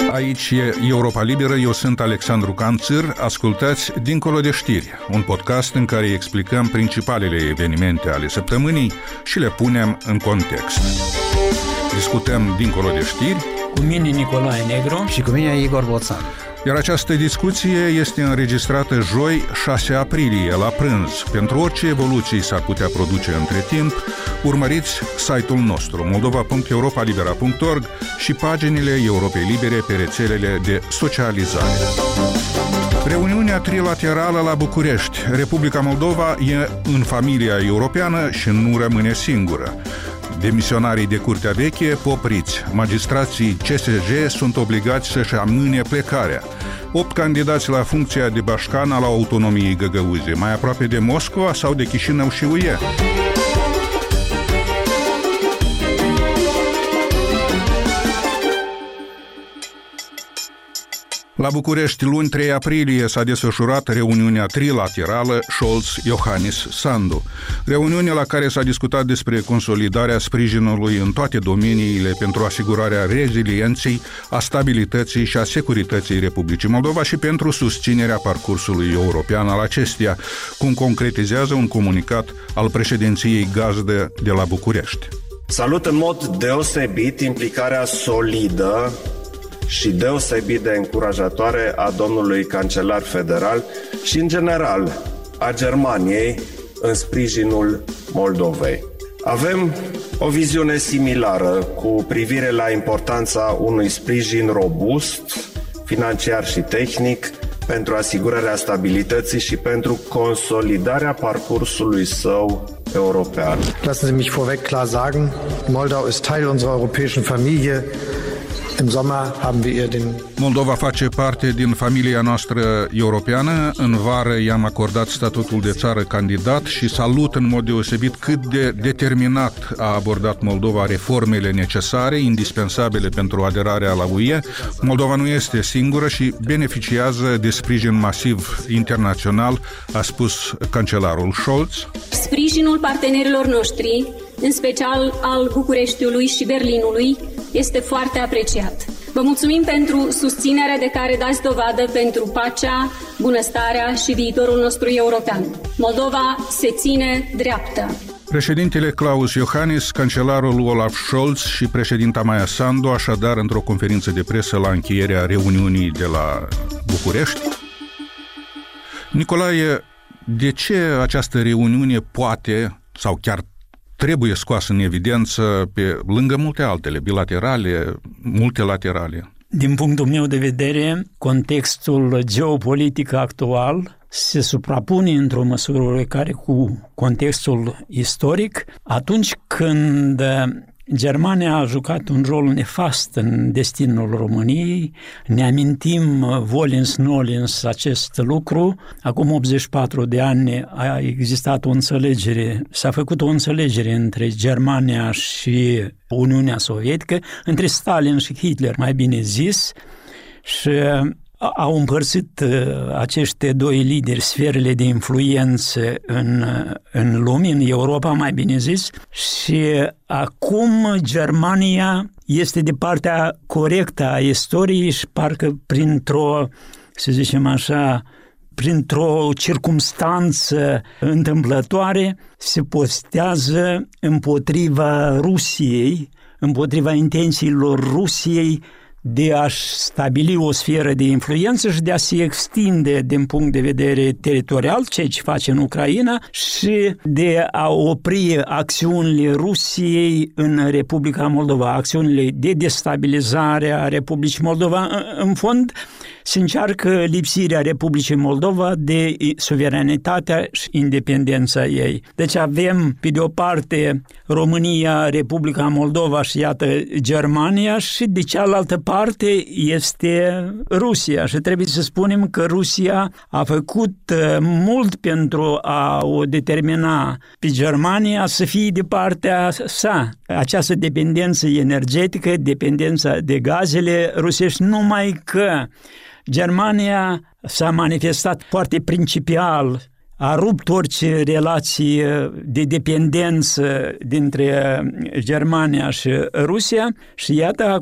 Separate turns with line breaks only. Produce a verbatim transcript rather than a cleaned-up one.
Aici e Europa Liberă, eu sunt Alexandru Canțir, ascultați Dincolo de știri, un podcast în care explicăm principalele evenimente ale săptămânii și le punem în context. Discutăm Dincolo de știri
cu mine Nicolae Negru
și cu mine Igor Boțan.
Iar această discuție este înregistrată joi, șase aprilie, la prânz. Pentru orice evoluții s-ar putea produce între timp, urmăriți site-ul nostru moldova punct europa libera punct org și paginile Europei Libere pe rețelele de socializare. Reuniunea trilaterală la București. Republica Moldova e în familia europeană și nu rămâne singură. Demisionarii de Curtea Veche popriți. Magistrații C S J sunt obligați să-și amâne plecarea. Opt candidați la funcția de bașcan al autonomiei Găgăuze, mai aproape de Moscova sau de Chișinău și U E. La București, luni trei aprilie, s-a desfășurat reuniunea trilaterală Scholz-Iohannis-Sandu. Reuniune la care s-a discutat despre consolidarea sprijinului în toate domeniile pentru asigurarea rezilienței, a stabilității și a securității Republicii Moldova și pentru susținerea parcursului european al acesteia, cum concretizează un comunicat al președinției gazdă de la București.
Salut în mod deosebit implicarea solidă și deosebit de încurajatoare a domnului cancelar federal și, în general, a Germaniei în sprijinul Moldovei. Avem o viziune similară cu privire la importanța unui sprijin robust, financiar și tehnic, pentru asigurarea stabilității și pentru consolidarea parcursului său european.
Lassen Sie mich vorweg klar sagen, Moldau ist Teil unserer europäischen Familie. Im Sommer haben wir ihr den
Moldova face parte din familia noastră europeană. În vară i-am acordat statutul de țară candidat și salut în mod deosebit cât de determinat a abordat Moldova reformele necesare, indispensabile pentru aderarea la U E. Moldova nu este singură și beneficiază de sprijin masiv internațional, a spus cancelarul Scholz.
Sprijinul partenerilor noștri, în special al Bucureștiului și Berlinului, este foarte apreciat. Vă mulțumim pentru susținerea de care dați dovadă pentru pacea, bunăstarea și viitorul nostru european. Moldova se ține dreaptă.
Președintele Klaus Iohannis, cancelarul Olaf Scholz și președinta Maia Sandu, așadar, într-o conferință de presă la încheierea reuniunii de la București. Nicolae, de ce această reuniune poate sau chiar trebuie scoasă în evidență pe lângă multe altele, bilaterale, multilaterale?
Din punctul meu de vedere, contextul geopolitic actual se suprapune într-o măsură care cu contextul istoric, atunci când Germania a jucat un rol nefast în destinul României. Ne amintim volens-nolens acest lucru. Acum optzeci și patru de ani a existat o înțelegere, s-a făcut o înțelegere între Germania și Uniunea Sovietică, între Stalin și Hitler, mai bine zis, și au împărțit acești doi lideri sferele de influență în, în lume, în Europa, mai bine zis, și acum Germania este de partea corectă a istoriei și parcă printr-o, să zicem așa, printr-o circumstanță întâmplătoare se postează împotriva Rusiei, împotriva intențiilor Rusiei de a-și stabili o sferă de influență și de a se extinde din punct de vedere teritorial, ceea ce face în Ucraina, și de a opri acțiunile Rusiei în Republica Moldova, acțiunile de destabilizare a Republicii Moldova. În fond, se încearcă lipsirea Republicii Moldova de suveranitatea și independența ei. Deci avem, pe de o parte, România, Republica Moldova și, iată, Germania, și de cealaltă parte este Rusia. Și trebuie să spunem că Rusia a făcut mult pentru a o determina pe Germania să fie de partea sa. Această dependență energetică, dependența de gazele rusești, numai că Germania s-a manifestat foarte principial, a rupt orice relație de dependență dintre Germania și Rusia și iată